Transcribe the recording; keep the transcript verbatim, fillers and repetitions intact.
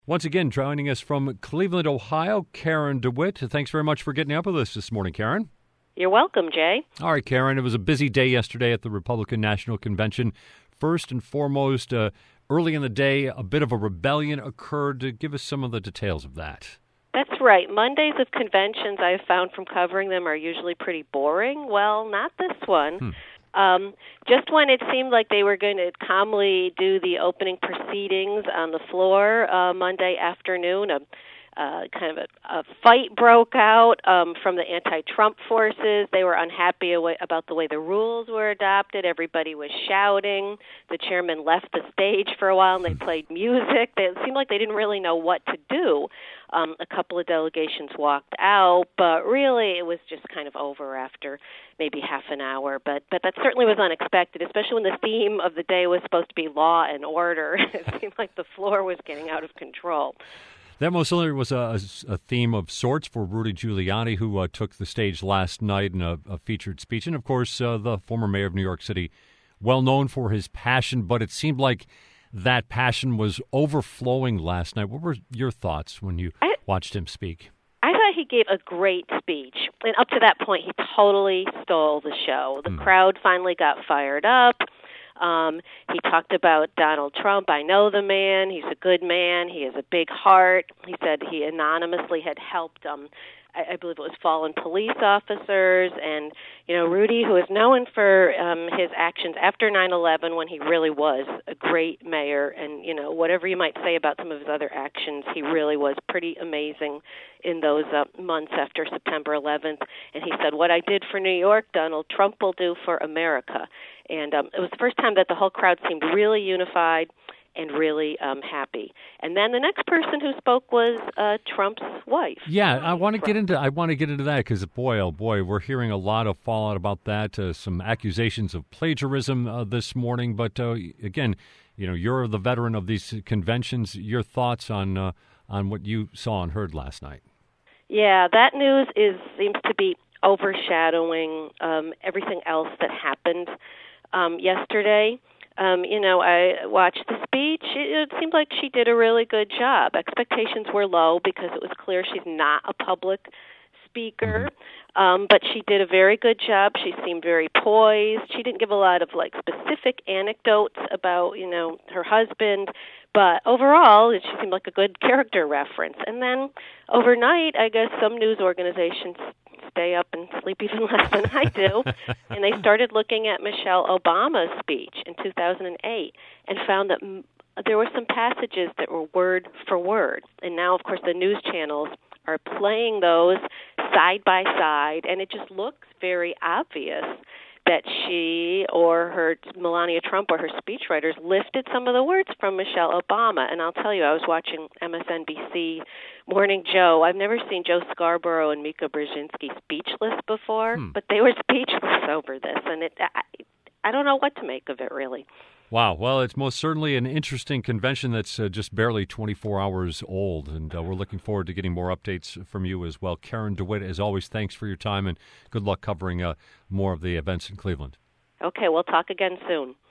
Once again, joining us from Cleveland, Ohio, Karen DeWitt. Thanks very much for getting up with us this morning, Karen. You're welcome, Jay. All right, Karen, it was a busy day yesterday at the Republican National Convention. First and foremost, uh, early in the day, a bit of a rebellion occurred. Give us some of the details of that. That's right. Mondays of conventions, I've found from covering them, are usually pretty boring. Well, not this one. Hmm. Um, just when it seemed like they were going to calmly do the opening proceedings on the floor uh, Monday afternoon, a, uh, kind of a, a fight broke out um, from the anti-Trump forces. They were unhappy away, about the way the rules were adopted. Everybody was shouting. The chairman left the stage for a while, and they played music. It seemed like they didn't really know what to do. Um, a couple of delegations walked out, but really it was just kind of over after maybe half an hour. But but that certainly was unexpected, especially when the theme of the day was supposed to be law and order. It seemed like the floor was getting out of control. That most certainly was a, a theme of sorts for Rudy Giuliani, who uh, took the stage last night in a, a featured speech. And, of course, uh, the former mayor of New York City, well known for his passion, but it seemed like that passion was overflowing last night. What were your thoughts when you I, watched him speak? I thought he gave a great speech. And up to that point, he totally stole the show. The mm. crowd finally got fired up. Um, he talked about Donald Trump. I know the man. He's a good man. He has a big heart. He said he anonymously had helped um I believe it was fallen police officers, and, you know, Rudy, who is known for um, his actions after nine eleven when he really was a great mayor, and, you know, whatever you might say about some of his other actions, he really was pretty amazing in those uh, months after September eleventh. And he said, what I did for New York, Donald Trump will do for America. And um, it was the first time that the whole crowd seemed really unified and really um, happy. And then the next person who spoke was uh, Trump's wife. Yeah, I want to get into I want to get into that because boy, oh boy, we're hearing a lot of fallout about that. Uh, some accusations of plagiarism uh, this morning. But uh, again, you know, you're the veteran of these conventions. Your thoughts on uh, on what you saw and heard last night? Yeah, that news is seems to be overshadowing um, everything else that happened um, yesterday. Um, you know, I watched the speech. It, it seemed like she did a really good job. Expectations were low because it was clear she's not a public speaker, mm-hmm. um, but she did a very good job. She seemed very poised. She didn't give a lot of, like, specific anecdotes about, you know, her husband, but overall, she seemed like a good character reference. And then overnight, I guess some news organizations stay up and sleep even less than I do. And they started looking at Michelle Obama's speech in two thousand eight and found that m- there were some passages that were word for word. And now, of course, the news channels are playing those side by side, and it just looks very obvious that she or her Melania Trump or her speechwriters lifted some of the words from Michelle Obama. And I'll tell you, I was watching M S N B C Morning Joe. I've never seen Joe Scarborough and Mika Brzezinski speechless before, hmm. but they were speechless over this. And it, I, I don't know what to make of it, really. Wow. Well, it's most certainly an interesting convention that's uh, just barely twenty-four hours old, and uh, we're looking forward to getting more updates from you as well. Karen DeWitt, as always, thanks for your time, and good luck covering uh, more of the events in Cleveland. Okay, we'll talk again soon.